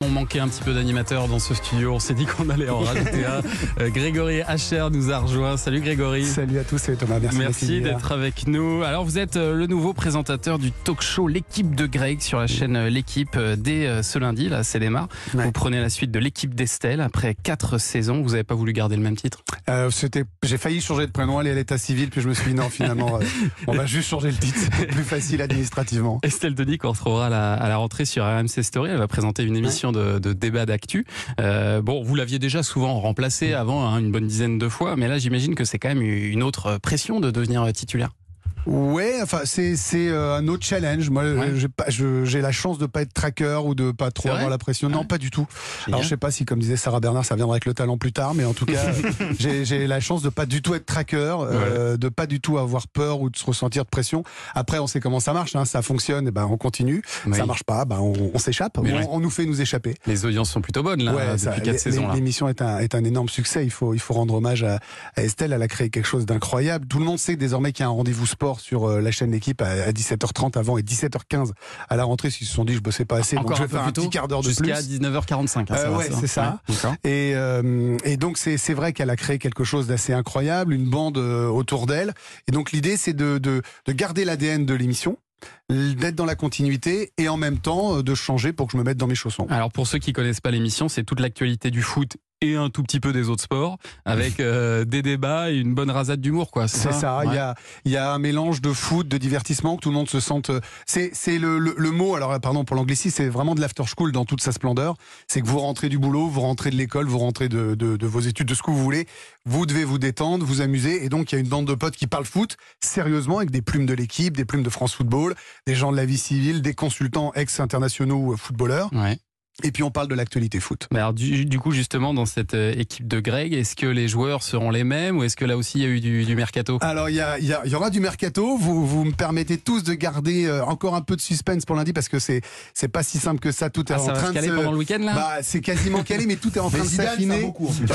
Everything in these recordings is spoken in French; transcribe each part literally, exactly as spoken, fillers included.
On manquait un petit peu d'animateurs dans ce studio, on s'est dit qu'on allait en rajouter un. Euh, Grégory Hacher nous a rejoint. Salut Grégory. Salut à tous, c'est Thomas, merci, merci d'être avec nous. Alors vous êtes le nouveau présentateur du talk show L'équipe de Greg sur la chaîne L'équipe dès ce lundi, là c'est démarre. Ouais. Vous prenez la suite de L'équipe d'Estelle après quatre saisons, vous n'avez pas voulu garder le même titre? euh, c'était, J'ai failli changer de prénom, aller à l'état civil, puis je me suis dit non finalement euh, on va juste changer le titre, c'est plus facile administrativement. Estelle Denis qu'on retrouvera à la, à la rentrée sur R M C Story, elle va présenter une émission ouais. De, de débat d'actu. Euh, bon, vous l'aviez déjà souvent remplacé avant, hein, une bonne dizaine de fois, mais là j'imagine que c'est quand même une autre pression de devenir titulaire. Ouais, enfin c'est c'est euh, un autre challenge. Moi, ouais. j'ai pas, je, j'ai la chance de pas être tracker ou de pas trop avoir la pression. Ouais. Non, pas du tout. Génial. Alors je sais pas si, comme disait Sarah Bernard, ça viendra avec le talent plus tard, mais en tout cas, j'ai, j'ai la chance de pas du tout être tracker, euh, ouais. de pas du tout avoir peur ou de se ressentir de pression. Après, on sait comment ça marche. Hein, ça fonctionne, et ben on continue. Oui. Ça marche pas, ben on, on s'échappe. On, ouais. on nous fait nous échapper. Les audiences sont plutôt bonnes là ouais, depuis ça, quatre saisons. Là. L'émission est un est un énorme succès. Il faut il faut rendre hommage à, à Estelle. Elle a créé quelque chose d'incroyable. Tout le monde sait désormais qu'il y a un rendez-vous sport sur euh, la chaîne L'équipe à dix-sept heures trente avant et dix-sept heures quinze à la rentrée, ils se sont dit je bossais pas assez, encore donc je vais vais faire un petit quart d'heure de plus. Jusqu'à dix-neuf heures quarante-cinq. Hein, euh, ouais, c'est ça. Ouais, et, euh, et donc c'est, c'est vrai qu'elle a créé quelque chose d'assez incroyable, une bande euh, autour d'elle. Et donc l'idée c'est de, de, de garder l'A D N de l'émission, d'être dans la continuité et en même temps de changer pour que je me mette dans mes chaussons. Alors pour ceux qui connaissent pas l'émission, c'est toute l'actualité du foot et un tout petit peu des autres sports, avec euh, des débats et une bonne rasade d'humour, quoi. C'est, c'est ça. ça. Ouais. Il y a, il y a un mélange de foot, de divertissement, que tout le monde se sente. C'est, c'est le, le, le mot. Alors, pardon pour l'anglicisme, c'est vraiment de l'after school dans toute sa splendeur. C'est que vous rentrez du boulot, vous rentrez de l'école, vous rentrez de, de, de vos études, de ce que vous voulez. Vous devez vous détendre, vous amuser, et donc il y a une bande de potes qui parlent foot sérieusement avec des plumes de l'équipe, des plumes de France Football, des gens de la vie civile, des consultants ex-internationaux footballeurs. Ouais. Et puis on parle de l'actualité foot. Mais alors du, du coup justement dans cette euh, équipe de Greg, est-ce que les joueurs seront les mêmes ou est-ce que là aussi il y a eu du, du mercato? Alors il y, a, il, y a, il y aura du mercato. Vous, vous me permettez tous de garder euh, encore un peu de suspense pour lundi parce que c'est c'est pas si simple que ça. Tout est ah, en ça train va se caler de se... pendant le week-end là. Bah c'est quasiment calé, mais tout est en train de s'affiner.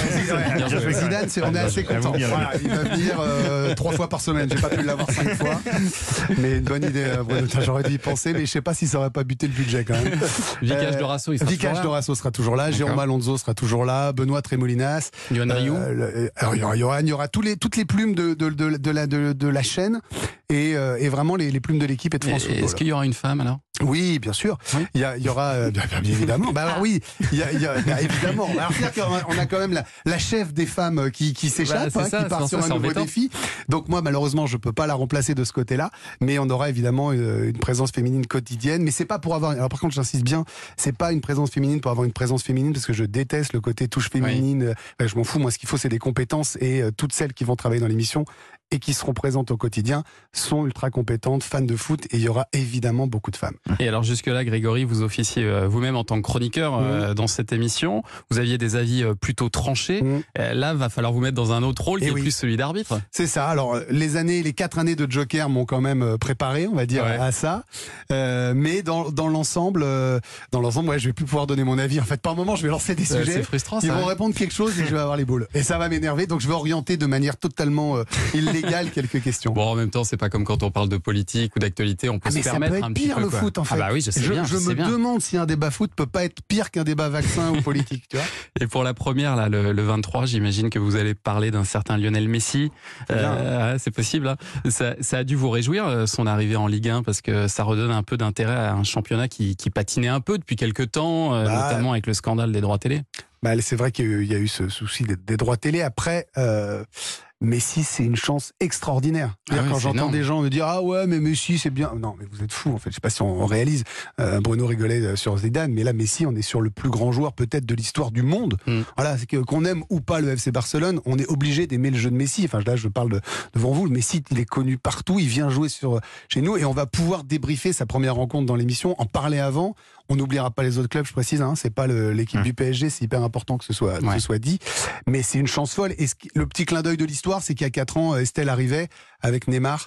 Zidane, c'est, on est assez content. Voilà, il va venir euh, trois fois par semaine. J'ai pas pu l'avoir cinq fois, mais une bonne idée. Bruno, j'aurais dû y penser, mais je sais pas si ça aurait pas buté le budget quand même. Vicage Dorasso, il sera Vicage Dorasso sera toujours là, Jérôme Alonso sera toujours là, Benoît Tremolinas, Yoann Rioux. Euh, alors il y aura, il y aura, il y aura tous les, toutes les plumes de, de, de, de, la, de, de la chaîne et, euh, et vraiment les, les plumes de l'équipe et de France Football. Est-ce qu'il y aura une femme alors? Oui, bien sûr. Oui. Il, y a, il y aura, euh, bien, bien évidemment. Bah alors oui, il y a, il y a bah, évidemment. Alors c'est-à-dire qu'on a quand même la, la chef des femmes qui, qui s'échappe, bah, hein, ça, qui part sur un nouveau embêtant. défi. Donc moi, malheureusement, je peux pas la remplacer de ce côté-là, mais on aura évidemment une, une présence féminine quotidienne. Mais c'est pas pour avoir. Alors par contre, j'insiste bien, c'est pas une présence féminine pour avoir une présence féminine, parce que je déteste le côté touche féminine. Oui. Bah, je m'en fous. Moi, ce qu'il faut, c'est des compétences et euh, toutes celles qui vont travailler dans l'émission et qui seront présentes au quotidien sont ultra compétentes, fans de foot, et il y aura évidemment beaucoup de femmes. Et alors jusque-là, Grégory, vous officiez euh, vous-même en tant que chroniqueur euh, mmh. dans cette émission. Vous aviez des avis euh, plutôt tranchés. Mmh. Euh, là, va falloir vous mettre dans un autre rôle qui et est oui. plus celui d'arbitre. C'est ça. Alors les années, les quatre années de Joker m'ont quand même préparé, on va dire, ouais. à ça. Euh, mais dans, dans l'ensemble, euh, dans l'ensemble, ouais, je vais plus pouvoir donner mon avis. En fait, par moment, je vais lancer des euh, sujets. C'est frustrant. Ils ça, vont ouais. répondre quelque chose et je vais avoir les boules. Et ça va m'énerver. Donc je vais orienter de manière totalement euh, illégale quelques questions. Bon, en même temps, c'est pas comme quand on parle de politique ou d'actualité, on peut ah, se permettre peut être un petit pire peu. Le quoi. foot, en fait. Ah bah oui, je sais je, bien. Je, je me sais bien. demande si un débat foot peut pas être pire qu'un débat vaccin ou politique, tu vois. Et pour la première, là, le, le vingt-trois, j'imagine que vous allez parler d'un certain Lionel Messi. Euh, c'est possible. Hein. Ça, ça a dû vous réjouir son arrivée en Ligue un parce que ça redonne un peu d'intérêt à un championnat qui, qui patinait un peu depuis quelques temps, bah, notamment avec le scandale des droits télé. Bah, c'est vrai qu'il y a eu ce souci des, des droits télé. Après, euh, Messi, c'est une chance extraordinaire. Ah oui, quand j'entends énorme. des gens me dire ah ouais mais Messi c'est bien, non mais vous êtes fous en fait. Je sais pas si on, on réalise. Euh, Bruno rigolait sur Zidane, mais là Messi, on est sur le plus grand joueur peut-être de l'histoire du monde. Mm. Voilà, c'est que qu'on aime ou pas le F C Barcelone, on est obligé d'aimer le jeu de Messi. Enfin là, je parle de, devant vous. Messi, il est connu partout. Il vient jouer sur chez nous et on va pouvoir débriefer sa première rencontre dans l'émission, en parler avant. On n'oubliera pas les autres clubs, je précise, hein, c'est pas le, l'équipe mmh. du P S G, c'est hyper important que ce soit, ouais. que ce soit dit. Mais c'est une chance folle. Et ce, le petit clin d'œil de l'histoire, c'est qu'il y a quatre ans, Estelle arrivait avec Neymar,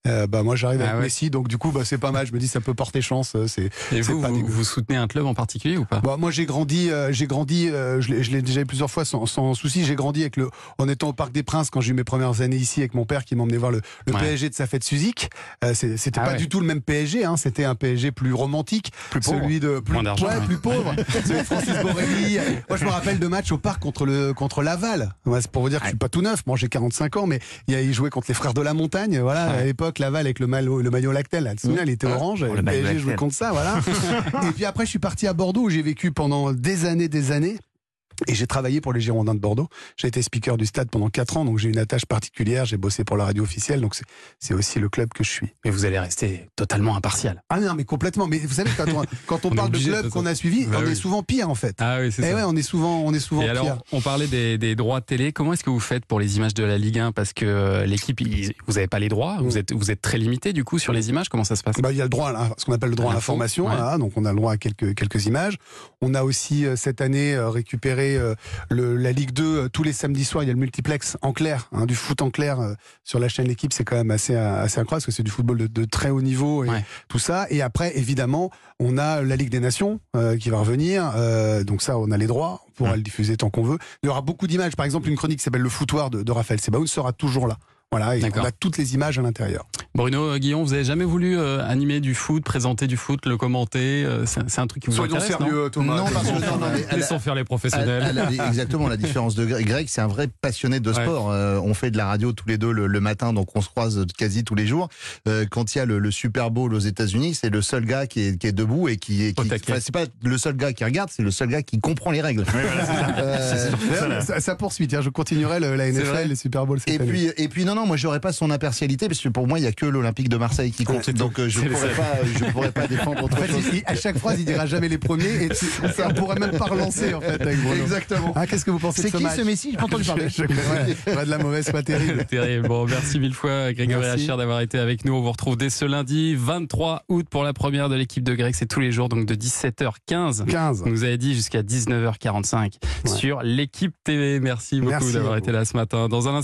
Euh, bah moi j'arrive ah avec ouais. Messi, donc du coup bah c'est pas mal. Je me dis ça peut porter chance. C'est. Et vous, pas vous, vous soutenez un club en particulier ou pas? Bon, moi j'ai grandi, euh, j'ai grandi, euh, je l'ai déjà eu plusieurs fois sans, sans souci. J'ai grandi avec le, en étant au Parc des Princes quand j'ai eu mes premières années ici avec mon père qui m'emmenait voir le, le ouais. P S G de Safet Suzik. Euh, C'était ah pas ouais. du tout le même P S G, hein, c'était un P S G plus romantique, plus pauvre, celui de plus, moins d'argent, ouais, ouais. plus pauvre. Celui de Francis Borrelli. Moi je me rappelle de matchs au Parc contre le contre Laval. Ouais, c'est pour vous dire que je suis pas tout neuf. Moi j'ai quarante-cinq ans, mais il, a, il jouait contre les Frères de la Montagne. Voilà, ouais. à l'époque Laval avec le maillot, le maillot Lactel. Là, mmh. il était orange. Oh, le P S G jouait contre ça, voilà. Et puis après je suis parti à Bordeaux où j'ai vécu pendant des années, des années. Et j'ai travaillé pour les Girondins de Bordeaux. J'ai été speaker du stade pendant quatre ans, donc j'ai une attache particulière. J'ai bossé pour la radio officielle, donc c'est aussi le club que je suis. Mais vous allez rester totalement impartial. Ah non, mais complètement. Mais vous savez, quand on, quand on, on parle de club qu'on a suivi, bah on oui. est souvent pire en fait. Ah oui, c'est ça. Et ouais, on est souvent, on est souvent Et pire. alors, on parlait des, des droits de télé. Comment est-ce que vous faites pour les images de la Ligue un? Parce que l'équipe, vous n'avez pas les droits. Vous êtes, vous êtes très limité du coup sur les images. Comment ça se passe? Bah, il y a le droit, à ce qu'on appelle le droit à l'information. Ouais. Là, donc on a le droit à quelques quelques images. On a aussi cette année récupéré le la Ligue deux, tous les samedis soirs, il y a le multiplex en clair, hein, du foot en clair euh, sur la chaîne L'équipe, c'est quand même assez, assez incroyable parce que c'est du football de, de très haut niveau et ouais. tout ça. Et après, évidemment, on a la Ligue des Nations euh, qui va revenir. Euh, donc ça, on a les droits, on pourra ouais. le diffuser tant qu'on veut. Il y aura beaucoup d'images. Par exemple, une chronique qui s'appelle Le Foutoir de, de Raphaël Sebaoun sera toujours là. Voilà, et on a toutes les images à l'intérieur. Bruno Guillon, vous avez jamais voulu euh, animer du foot, présenter du foot, le commenter? euh, C'est un truc qui vous Soyons intéresse, sérieux, non Thomas. Non, parce que non, non, mais laissons faire les professionnels. Elle, elle a, exactement, la différence de Greg, c'est un vrai passionné de sport. Ouais. Euh, on fait de la radio tous les deux le, le matin, donc on se croise quasi tous les jours. Euh, quand il y a le, le Super Bowl aux États-Unis, c'est le seul gars qui est, qui est debout et qui, qui c'est pas le seul gars qui regarde, c'est le seul gars qui comprend les règles. Ouais, voilà, euh, ça, ça, ça poursuit. Tiens, je continuerai le, la N F L, les Super Bowls. Et puis, et puis, non, non, moi j'aurais pas son impartialité parce que pour moi il y a que l'Olympique de Marseille qui compte. Ouais, donc euh, je pourrais pas, je pourrais pas défendre autre en fait, chose. Il, à chaque phrase, il dira jamais les premiers et ça on pourrait même pas relancer en fait. Avec Bruno. Exactement. Ah, qu'est-ce que vous pensez de ce match? C'est qui ce Messi? J'ai pas entendu parler. Je, je, je, ouais, de la mauvaise, pas terrible. Terrible. Bon, merci mille fois Grégory Hachir d'avoir été avec nous. On vous retrouve dès ce lundi vingt-trois août pour la première de l'équipe de Greg. C'est tous les jours, donc de dix-sept heures quinze. quinze. On nous avait dit jusqu'à dix-neuf heures quarante-cinq ouais. sur l'équipe T V. Merci beaucoup d'avoir été là ce matin. Dans un